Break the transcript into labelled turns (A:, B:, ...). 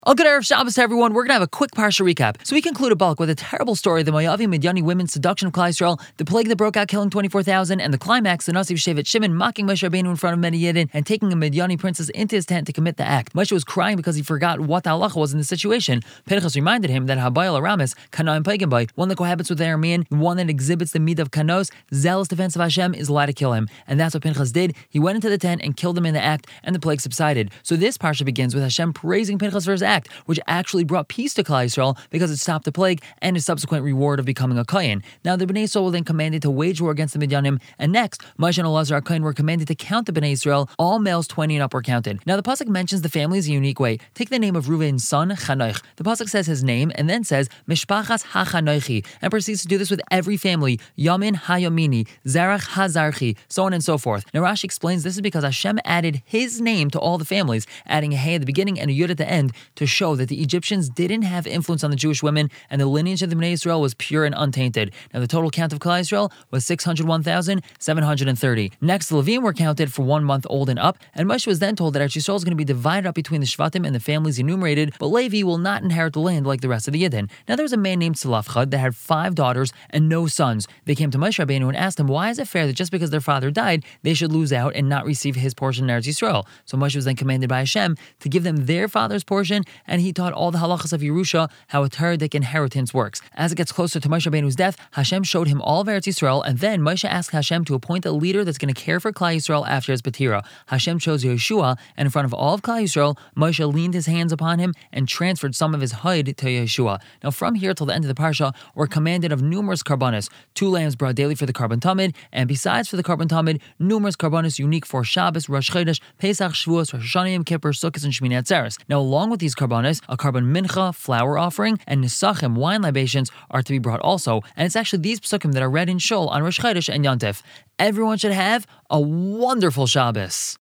A: Oh, good Erev Shabbos, everyone. We're going to have a quick Parsha recap. So we conclude a bulk with a terrible story, the Moavi Midyani women's seduction of Klal Yisrael, the plague that broke out killing 24,000, and the climax, the Nasi Shevet Shimon mocking Moshe Rabbeinu in front of many Yidden and taking a Midyani princess into his tent to commit the act. Moshe was crying because he forgot what the halacha was in the situation. Pinchas reminded him that Habayel Aramis, Kana and Peigenbai, one that cohabits with the Aramean, one that exhibits the midah of Kanos, zealous defense of Hashem, is allowed to kill him. And that's what Pinchas did. He went into the tent and killed him in the act, and the plague subsided. So this Parsha begins with Hashem praising Pinchas for his act, which actually brought peace to Klal Yisrael because it stopped the plague and his subsequent reward of becoming a Kohen. Now the Bnei Yisrael were then commanded to wage war against the Midyanim, and next, Moshe and Elazar Kohen were commanded to count the Bnei Yisrael. All males 20 and up were counted. Now the pasuk mentions the families in a unique way. Take the name of Reuven's son, Chanoich. The pasuk says his name and then says Mishpachas HaChanoichi, and proceeds to do this with every family, Yamin HaYamini, Zarach HaZarchi, so on and so forth. Now Rashi explains this is because Hashem added his name to all the families, adding a Hey at the beginning and a Yud at the end to show that the Egyptians didn't have influence on the Jewish women, and the lineage of the Bnei Yisrael was pure and untainted. Now the total count of Klal Yisrael was 601,730. Next, the Levim were counted for 1 month old and up, and Moshe was then told that Eretz Yisrael is going to be divided up between the Shvatim and the families enumerated, but Levi will not inherit the land like the rest of the Yidden. Now there was a man named Selafchad that had 5 daughters and no sons. They came to Moshe Rabbeinu and asked him, why is it fair that just because their father died, they should lose out and not receive his portion in Eretz Yisrael? So Moshe was then commanded by Hashem to give them their father's portion, and he taught all the halachas of Yerusha, how a Toradic inheritance works. As it gets closer to Moshe Rabbeinu's death, Hashem showed him all of Eretz Yisrael, and then Moshe asked Hashem to appoint a leader that's going to care for Klal Yisrael after his Batira. Hashem chose Yeshua, and in front of all of Klal Yisrael, Moshe leaned his hands upon him and transferred some of his hide to Yeshua. Now from here till the end of the Parsha, we're commanded of numerous karbanos, 2 lambs brought daily for the Karban Tamid, and besides for the Karban Tamid, numerous karbanos unique for Shabbos, Rosh Chodesh, Pesach, Shavuos, Rosh Hashanah, Yom Kippur, Sukkot, and Shmini Atzeres. Now along with these karbanos, a Karban Mincha, flour offering, and Nesachim, wine libations, are to be brought also, and it's actually these psukim that are read in Shul on Rosh Chodesh and Yontif. Everyone should have a wonderful Shabbos.